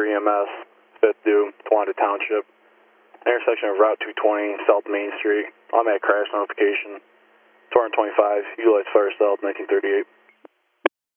EMS, 5th due, Towanda Township, intersection of Route 220, South Main Street. Automatic crash notification, 225, utilized fire south, 1938.